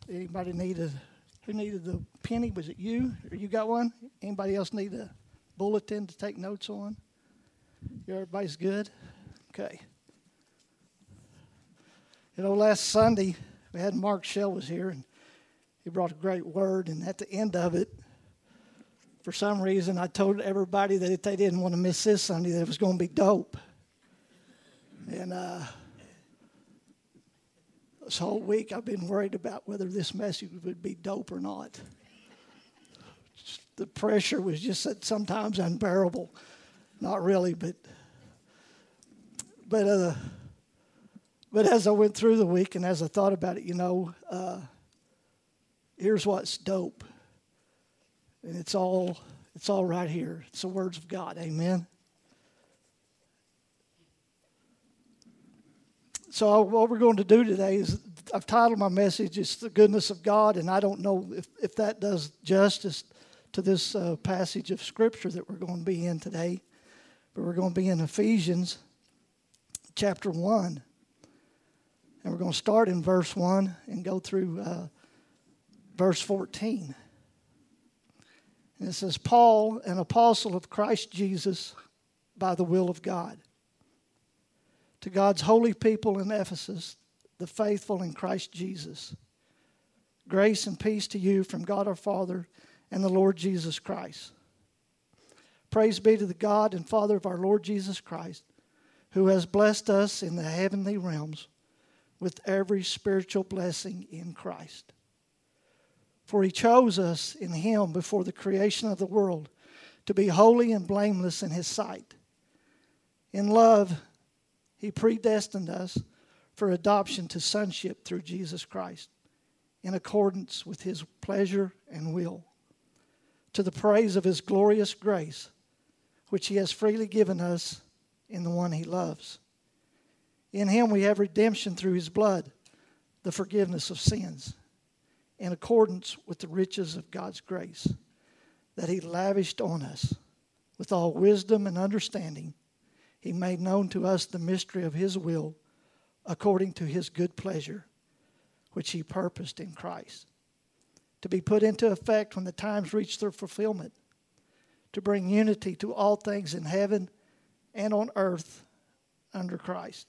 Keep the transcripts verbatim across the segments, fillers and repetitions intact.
Anybody need a, who needed the penny? Was it you? Or you got one? Anybody else need a bulletin to take notes on? Everybody's good? Okay. You know, last Sunday, we had Mark Shell was here, and he brought a great word, and at the end of it, for some reason, I told everybody that if they didn't want to miss this Sunday, that it was going to be dope. And uh, this whole week, I've been worried about whether this message would be dope or not. The pressure was just sometimes unbearable. Not really, but but uh, but as I went through the week and as I thought about it, you know, uh, here's what's dope. And it's all it's all right here. It's the words of God. Amen. So what we're going to do today is I've titled my message, it's the goodness of God, and I don't know if, if that does justice to this uh, passage of Scripture that we're going to be in today. But we're going to be in Ephesians chapter one. And we're going to start in verse one and go through uh, verse fourteen. And it says, Paul, an apostle of Christ Jesus, by the will of God. To God's holy people in Ephesus, the faithful in Christ Jesus. Grace and peace to you from God our Father and the Lord Jesus Christ. Praise be to the God and Father of our Lord Jesus Christ, who has blessed us in the heavenly realms with every spiritual blessing in Christ. For he chose us in him before the creation of the world to be holy and blameless in his sight. In love, he predestined us for adoption to sonship through Jesus Christ, in accordance with his pleasure and will, to the praise of his glorious grace, which he has freely given us in the one he loves. In him we have redemption through his blood, the forgiveness of sins, in accordance with the riches of God's grace, that he lavished on us with all wisdom and understanding. He made known to us the mystery of his will, according to his good pleasure, which he purposed in Christ, to be put into effect when the times reach their fulfillment, to bring unity to all things in heaven and on earth under Christ.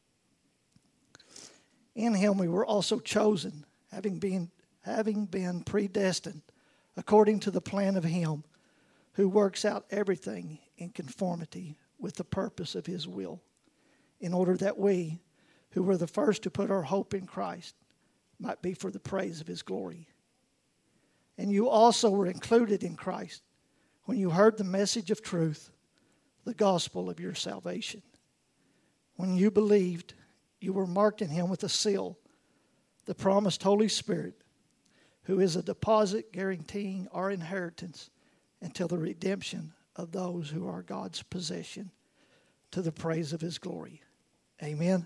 In him we were also chosen, having been, having been predestined, according to the plan of him who works out everything in conformity with the purpose of his will, in order that we, who were the first to put our hope in Christ, might be for the praise of his glory. And you also were included in Christ when you heard the message of truth, the gospel of your salvation. When you believed, you were marked in him with a seal, the promised Holy Spirit, who is a deposit guaranteeing our inheritance until the redemption of those who are God's possession, to the praise of his glory. Amen.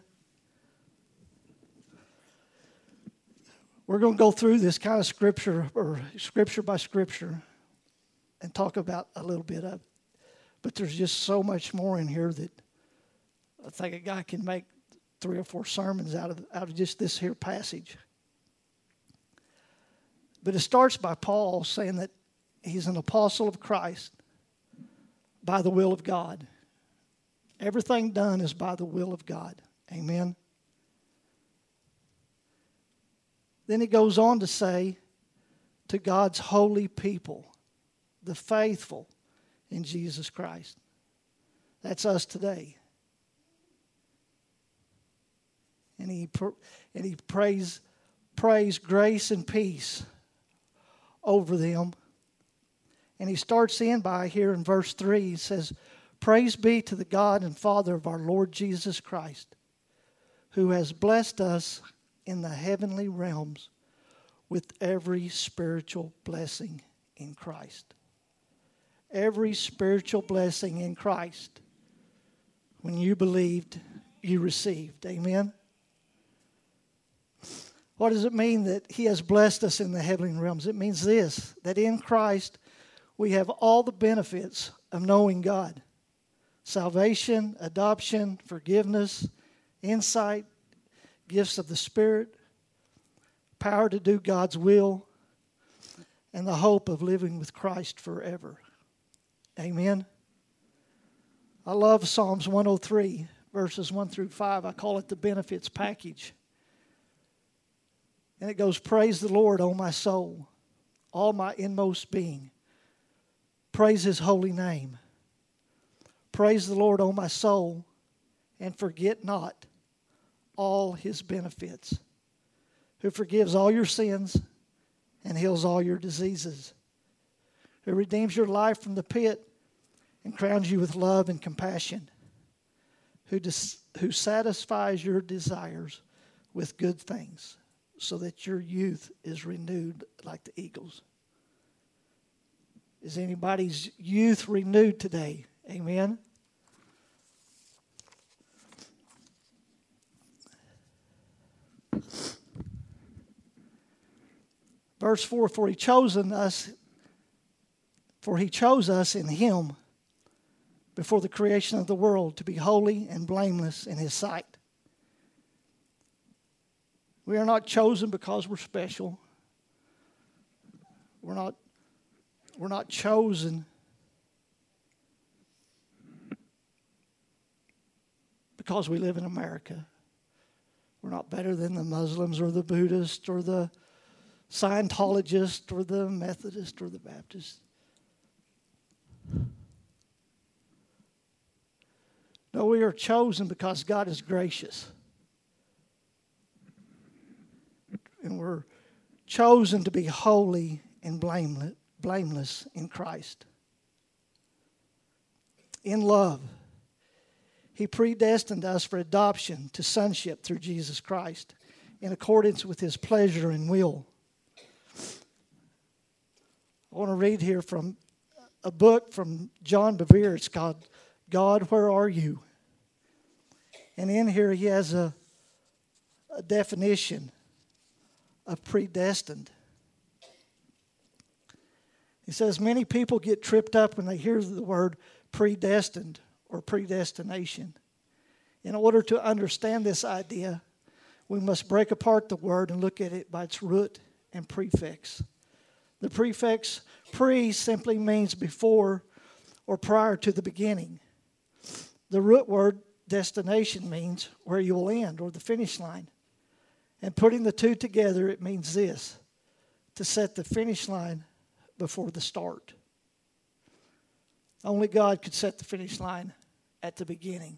We're going to go through this kind of scripture, or scripture by scripture, and talk about a little bit of it. But there's just so much more in here that I think a guy can make three or four sermons out of out of just this here passage. But it starts by Paul saying that he's an apostle of Christ by the will of God. Everything done is by the will of God. Amen. Then he goes on to say, to God's holy people, the faithful in Jesus Christ. That's us today. And he and he prays, prays grace and peace over them. And he starts in by here in verse three, he says, praise be to the God and Father of our Lord Jesus Christ, who has blessed us in the heavenly realms with every spiritual blessing in Christ. Every spiritual blessing in Christ. When you believed, you received. Amen? What does it mean that he has blessed us in the heavenly realms? It means this, that in Christ we have all the benefits of knowing God. Salvation, adoption, forgiveness, insight, gifts of the Spirit, power to do God's will, and the hope of living with Christ forever. Amen. I love Psalms one oh three, verses one through five. I call it the benefits package. And it goes, praise the Lord, O my soul, all my inmost being. Praise his holy name. Praise the Lord, O my soul, and forget not all his benefits, who forgives all your sins and heals all your diseases, who redeems your life from the pit and crowns you with love and compassion, who, dis- who satisfies your desires with good things, so that your youth is renewed like the eagles. Is anybody's youth renewed today? Amen. Verse four, for he chosen us, for he chose us in him before the creation of the world to be holy and blameless in his sight. We are not chosen because we're special. We're not, we're not chosen because we live in America. We're not better than the Muslims or the Buddhists or the Scientologists or the Methodists or the Baptists. No, we are chosen because God is gracious. And we're chosen to be holy and blameless, blameless in Christ. In love, he predestined us for adoption to sonship through Jesus Christ in accordance with his pleasure and will. I want to read here from a book from John Bevere. It's called God, Where Are You? And in here he has a, a definition of predestined. He says, many people get tripped up when they hear the word predestined or predestination. In order to understand this idea, we must break apart the word and look at it by its root and prefix. The prefix pre simply means before or prior to the beginning. The root word destination means where you will end or the finish line. And putting the two together, it means this: to set the finish line before the start. Only God could set the finish line at the beginning.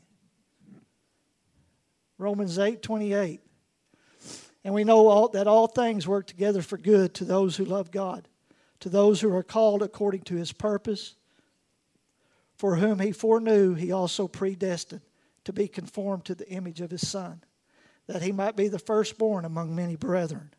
Romans eight twenty-eight. And we know all, that all things work together for good to those who love God, to those who are called according to his purpose, for whom he foreknew, he also predestined to be conformed to the image of his Son, that he might be the firstborn among many brethren.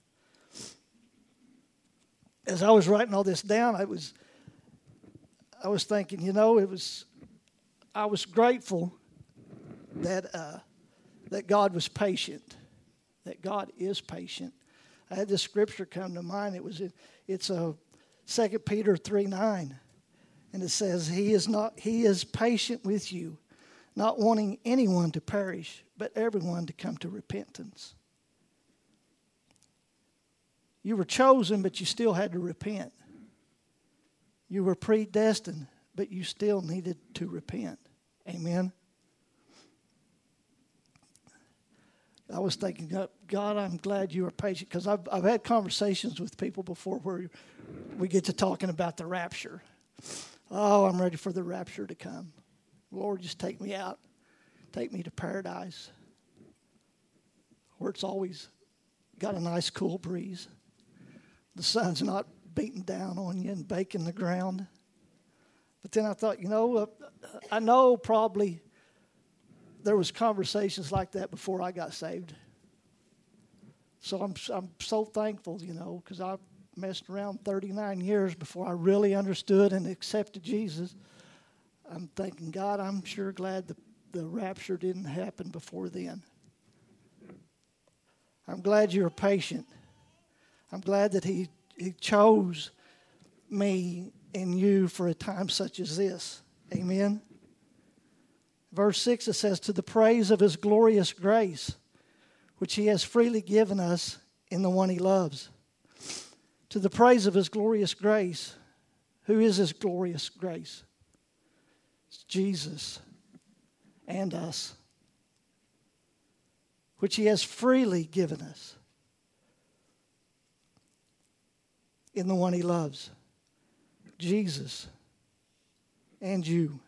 As I was writing all this down, I was I was thinking, you know, it was I was grateful that uh, that God was patient, that God is patient. I had this scripture come to mind. It was it's a Second Peter three nine, and it says, "He is not He is patient with you, not wanting anyone to perish, but everyone to come to repentance." You were chosen, but you still had to repent. You were predestined, but you still needed to repent. Amen. I was thinking, God, I'm glad you are patient, because I've, I've had conversations with people before where we get to talking about the rapture. Oh, I'm ready for the rapture to come. Lord, just take me out. Take me to paradise, where it's always got a nice cool breeze. The sun's not beating down on you and baking the ground. But then I thought, you know, uh, I know probably there was conversations like that before I got saved. So I'm I'm so thankful, you know, because I messed around thirty-nine years before I really understood and accepted Jesus. I'm thinking, God, I'm sure glad the, the rapture didn't happen before then. I'm glad you were patient. I'm glad that he, he chose me and you for a time such as this. Amen. Verse six, it says, "To the praise of his glorious grace, which he has freely given us in the one he loves. To the praise of his glorious grace. Who is his glorious grace? It's Jesus and us, which he has freely given us in the one he loves. Jesus and you.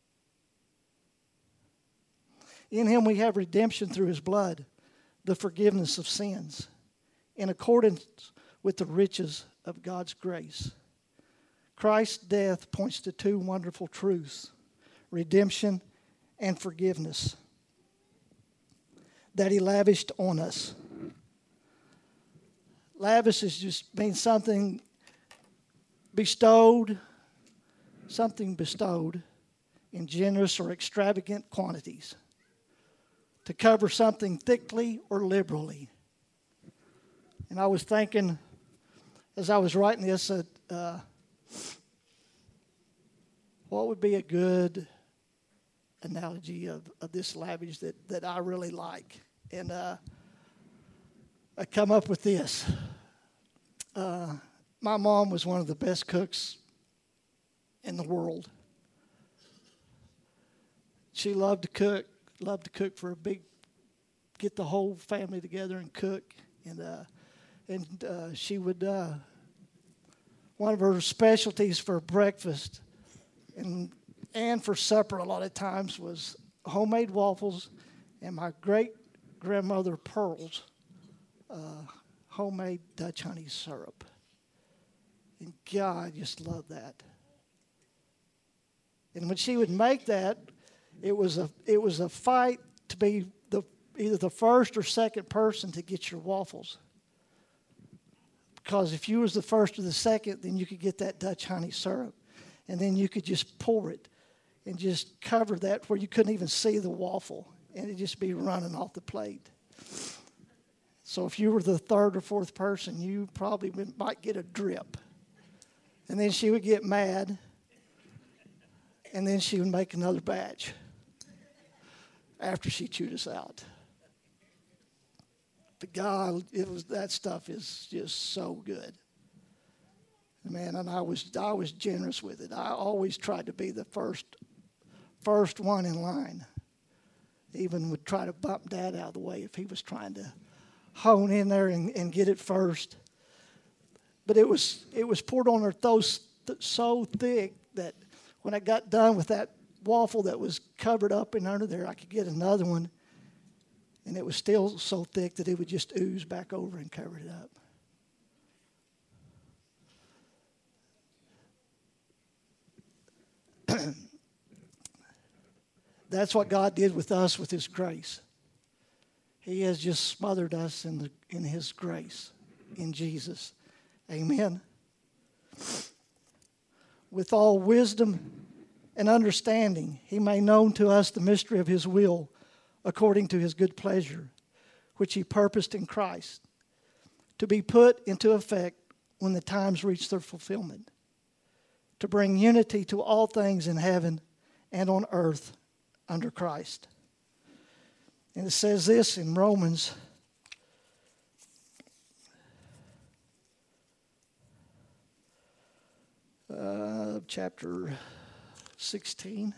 In him we have redemption through his blood, the forgiveness of sins, in accordance with the riches of God's grace. Christ's death points to two wonderful truths: redemption and forgiveness that he lavished on us. Lavish is just means something bestowed, something bestowed in generous or extravagant quantities, to cover something thickly or liberally. And I was thinking, as I was writing this, uh, uh, what would be a good analogy of, of this lavish that, that I really like? And uh, I come up with this. Uh, my mom was one of the best cooks in the world. She loved to cook, loved to cook for a big, get the whole family together and cook. And uh, and uh, she would, uh, one of her specialties for breakfast and and for supper a lot of times was homemade waffles and my great-grandmother Pearl's uh, homemade Dutch honey syrup. And God, I just loved that. And when she would make that, it was a it was a fight to be the either the first or second person to get your waffles. Because if you was the first or the second, then you could get that Dutch honey syrup. And then you could just pour it and just cover that where you couldn't even see the waffle. And it'd just be running off the plate. So if you were the third or fourth person, you probably might get a drip. And then she would get mad. And then she would make another batch after she chewed us out. But God, it was that stuff is just so good. Man, and I was I was generous with it. I always tried to be the first first one in line. Even would try to bump Dad out of the way if he was trying to hone in there and, and get it first. But it was it was poured on her toast so thick that when I got done with that waffle that was covered up and under there, I could get another one. And it was still so thick that it would just ooze back over and cover it up. That's what God did with us with his grace. He has just smothered us in, the, in his grace, in Jesus. Amen. With all wisdom and understanding, he made known to us the mystery of his will, according to his good pleasure, which he purposed in Christ, to be put into effect when the times reach their fulfillment, to bring unity to all things in heaven and on earth under Christ. And it says this in Romans uh, chapter sixteen.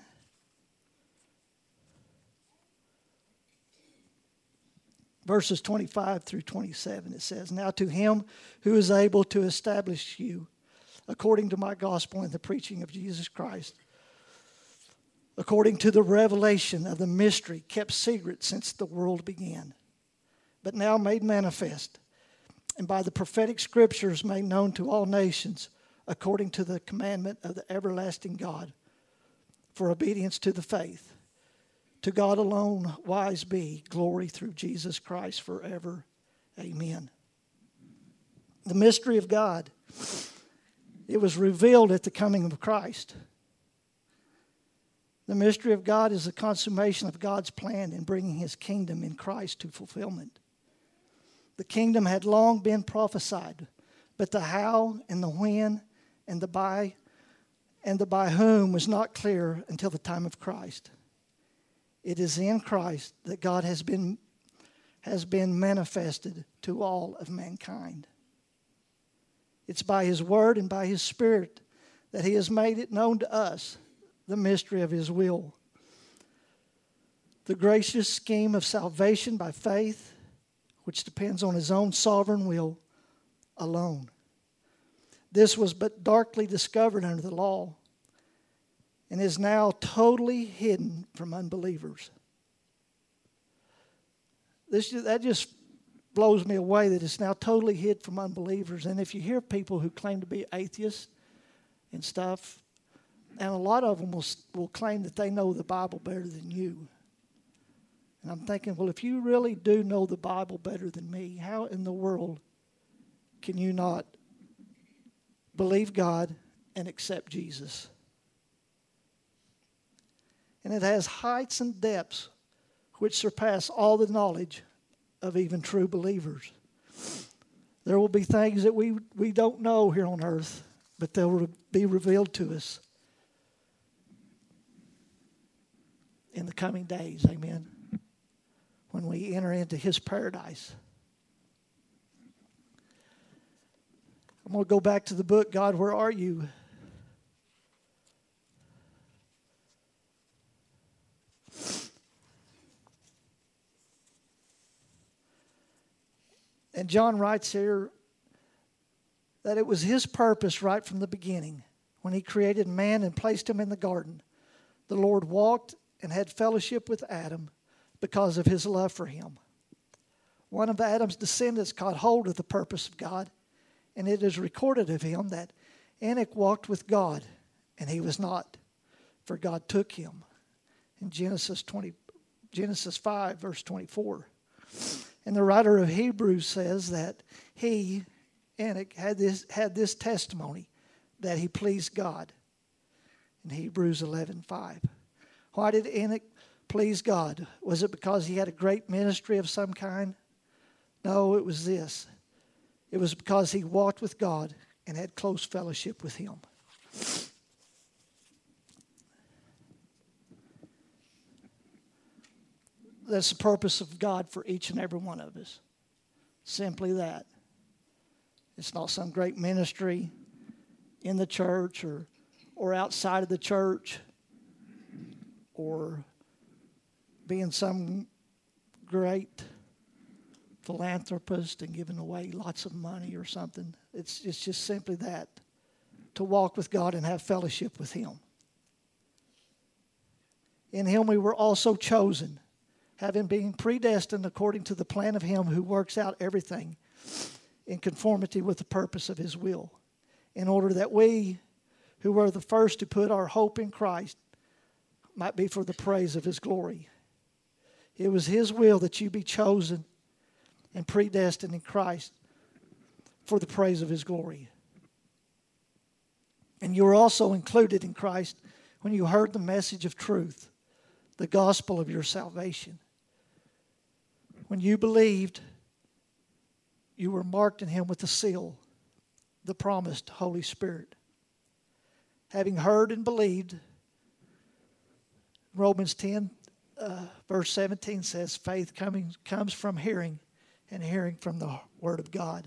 Verses twenty-five through twenty-seven, it says, "Now to him who is able to establish you according to my gospel and the preaching of Jesus Christ, according to the revelation of the mystery kept secret since the world began, but now made manifest, and by the prophetic scriptures made known to all nations, according to the commandment of the everlasting God, for obedience to the faith. To God alone wise be glory through Jesus Christ forever. Amen." The mystery of God, it was revealed at the coming of Christ. The mystery of God is the consummation of God's plan in bringing his kingdom in Christ to fulfillment. The kingdom had long been prophesied, but the how and the when and the by and the by whom was not clear until the time of Christ. It is in Christ that God has been has been manifested to all of mankind. It's by His Word and by His Spirit that He has made it known to us, the mystery of His will. The gracious scheme of salvation by faith, which depends on His own sovereign will alone. This was but darkly discovered under the law and is now totally hidden from unbelievers. This, that just blows me away that it's now totally hid from unbelievers. And if you hear people who claim to be atheists and stuff, and a lot of them will, will claim that they know the Bible better than you. And I'm thinking, well, if you really do know the Bible better than me, how in the world can you not believe God and accept Jesus? And it has heights and depths which surpass all the knowledge of even true believers. There will be things that we, we don't know here on earth, but they will be revealed to us in the coming days. Amen. When we enter into His paradise. I'm going to go back to the book, God, Where Are You? And John writes here that it was His purpose right from the beginning, when He created man and placed him in the garden. The Lord walked and had fellowship with Adam because of His love for him. One of Adam's descendants caught hold of the purpose of God, and it is recorded of him that Enoch walked with God, and he was not, for God took him. In Genesis twenty, Genesis five, verse twenty-four. And the writer of Hebrews says that he, Enoch, had this, had this testimony that he pleased God. In Hebrews eleven five. Why did Enoch please God? Was it because he had a great ministry of some kind? No, it was this. It was because he walked with God and had close fellowship with Him. That's the purpose of God for each and every one of us. Simply that. It's not some great ministry in the church or, or outside of the church or being some great philanthropist and giving away lots of money or something. It's, it's just simply that. To walk with God and have fellowship with Him. In Him we were also chosen, having been predestined according to the plan of Him who works out everything in conformity with the purpose of His will, in order that we, who were the first to put our hope in Christ, might be for the praise of His glory. It was His will that you be chosen and predestined in Christ for the praise of His glory. And you were also included in Christ when you heard the message of truth, the gospel of your salvation. When you believed, you were marked in Him with the seal, the promised Holy Spirit. Having heard and believed, Romans ten, uh, verse seventeen says, faith coming comes from hearing, and hearing from the Word of God.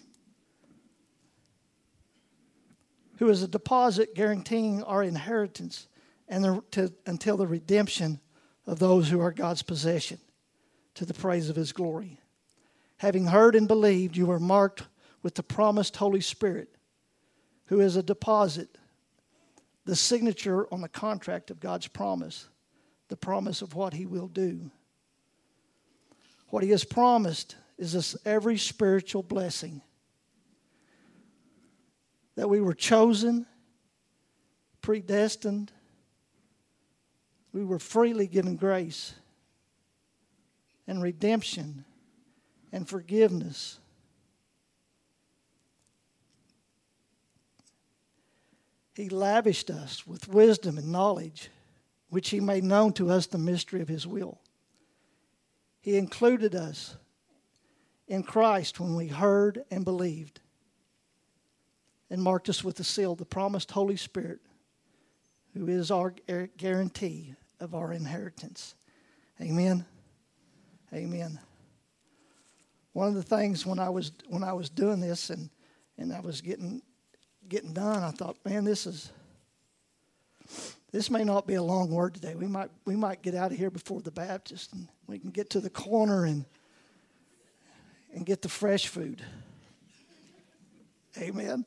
Who is a deposit guaranteeing our inheritance and the, to, until the redemption of those who are God's possession, to the praise of His glory. Having heard and believed, you were marked with the promised Holy Spirit, who is a deposit, the signature on the contract of God's promise, the promise of what He will do. What He has promised is this every spiritual blessing. That we were chosen, predestined, we were freely given grace and redemption and forgiveness. He lavished us with wisdom and knowledge, which He made known to us the mystery of His will. He included us in Christ when we heard and believed, and marked us with the seal, the promised Holy Spirit, who is our guarantee of our inheritance. Amen. Amen. One of the things when I was when I was doing this and and I was getting getting done, I thought, man, this is this may not be a long word today. We might we might get out of here before the Baptist and we can get to the corner and and get the fresh food. Amen.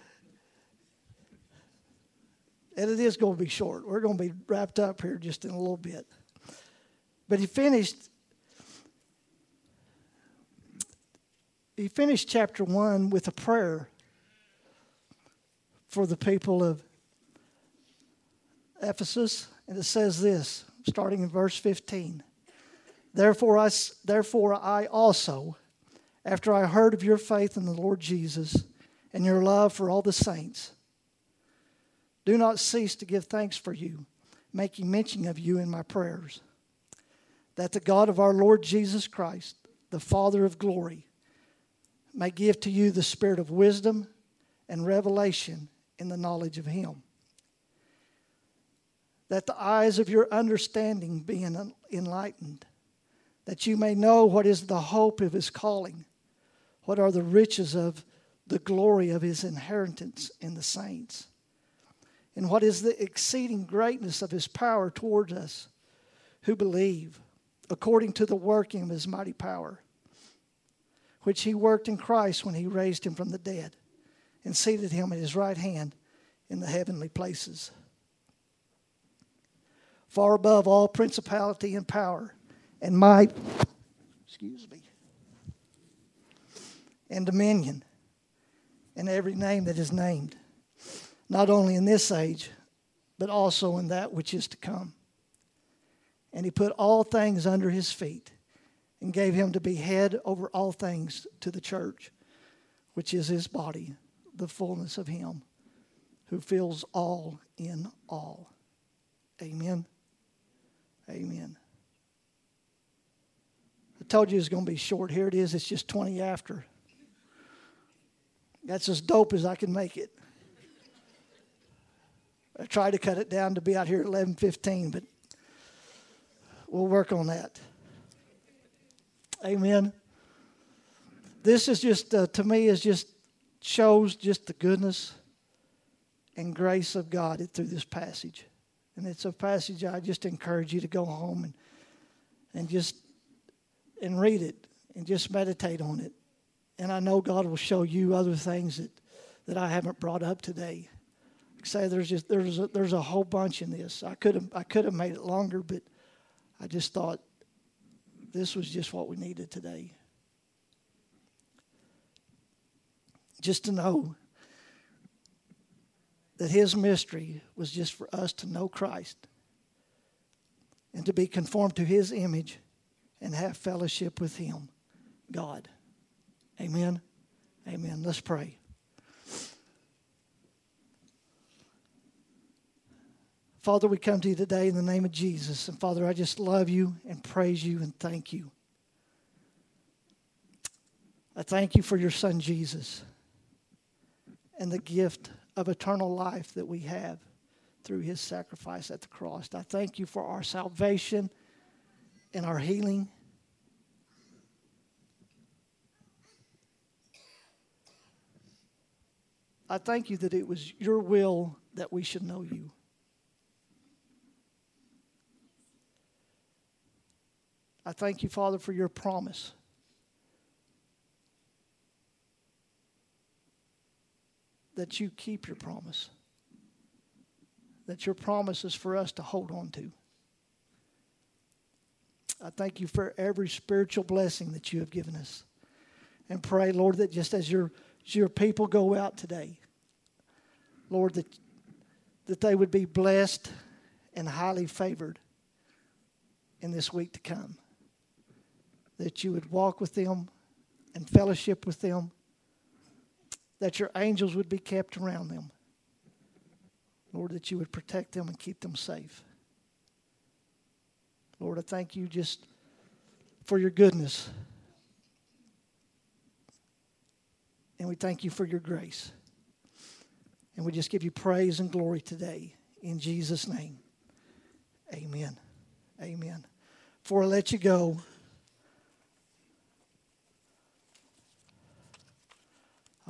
And it is going to be short. We're going to be wrapped up here just in a little bit. But he finished he finished chapter one with a prayer for the people of Ephesus. And it says this, starting in verse fifteen. Therefore I, therefore I also, after I heard of your faith in the Lord Jesus and your love for all the saints, do not cease to give thanks for you, making mention of you in my prayers, that the God of our Lord Jesus Christ, the Father of glory, may give to you the spirit of wisdom and revelation in the knowledge of him, that the eyes of your understanding be enlightened, that you may know what is the hope of his calling, what are the riches of the glory of his inheritance in the saints, and what is the exceeding greatness of his power toward us who believe, according to the working of his mighty power, which he worked in Christ when he raised him from the dead and seated him at his right hand in the heavenly places, far above all principality and power and might, excuse me, and dominion, and every name that is named, not only in this age, but also in that which is to come. And he put all things under his feet and gave him to be head over all things to the church, which is his body, the fullness of him who fills all in all. Amen. Amen. I told you it was going to be short. Here it is. It's just twenty after. That's as dope as I can make it. I tried to cut it down to be out here at eleven fifteen, but we'll work on that. Amen. This is just, uh, to me, is just shows just the goodness and grace of God through this passage. And it's a passage I just encourage you to go home and and just and read it and just meditate on it. And I know God will show you other things that, that I haven't brought up today. Like I say, there's just there's a, there's a whole bunch in this. I could have I could have made it longer, but I just thought this was just what we needed today. Just to know that his mystery was just for us to know Christ and to be conformed to his image and have fellowship with him, God. Amen. Amen. Let's pray. Father, we come to you today in the name of Jesus. And Father, I just love you and praise you and thank you. I thank you for your son Jesus and the gift of eternal life that we have through his sacrifice at the cross. I thank you for our salvation and our healing. I thank you that it was your will that we should know you. I thank you, Father, for your promise. That you keep your promise. That your promise is for us to hold on to. I thank you for every spiritual blessing that you have given us. And pray, Lord, that just as your, as your people go out today, Lord, that, that they would be blessed and highly favored in this week to come. That you would walk with them and fellowship with them. That your angels would be kept around them. Lord, that you would protect them and keep them safe. Lord, I thank you just for your goodness. And we thank you for your grace. And we just give you praise and glory today. In Jesus' name. Amen. Amen. Before I let you go,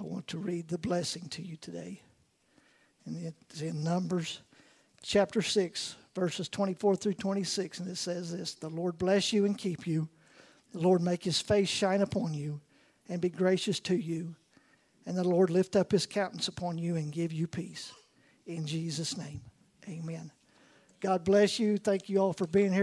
I want to read the blessing to you today. And it's in Numbers chapter six, verses twenty-four through twenty-six. And it says this: the Lord bless you and keep you. The Lord make his face shine upon you and be gracious to you. And the Lord lift up his countenance upon you and give you peace. In Jesus' name, amen. God bless you. Thank you all for being here.